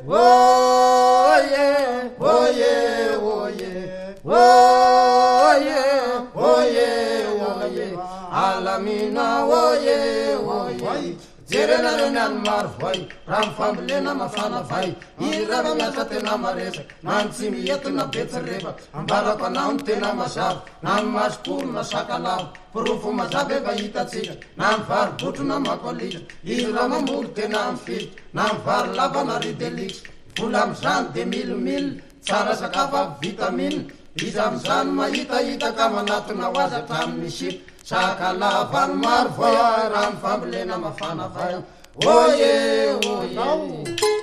oye oye oye oye oye oye alamina oye oye jerena renan marfai ram famlena mafana vai irava miasa tena maresa nantsy mietona betsereva ambarako anao ny tena mazava na ny masokoro sakalava porofo mazava efa hitatsika na ny vary botro na makolitra ira mamory tena amfily na ny vary lavana ridelix vola amizany de milimily tsara sakafo vitamine izy amizany mahitahita ka manatona ho azy hatramin'ny sip sakalavany maro vai raha ny fambolena mafana vai oye oye